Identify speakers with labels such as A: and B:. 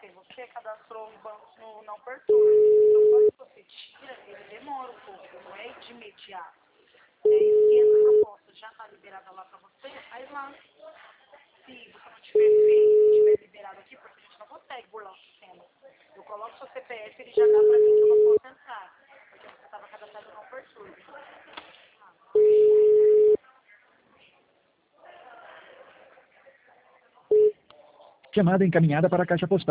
A: porque você cadastrou um banco no não perturbe. Então, quando você tira, ele demora um pouco, não é de imediato. Se essa proposta já está liberada lá para você, aí lá, se você não tiver feito, tiver liberado aqui, porque a gente não consegue burlar o sistema. Eu coloco seu CPF, ele já dá para mim que eu não posso entrar, porque você estava cadastrado no não perturbe.
B: Chamada encaminhada para a caixa postal.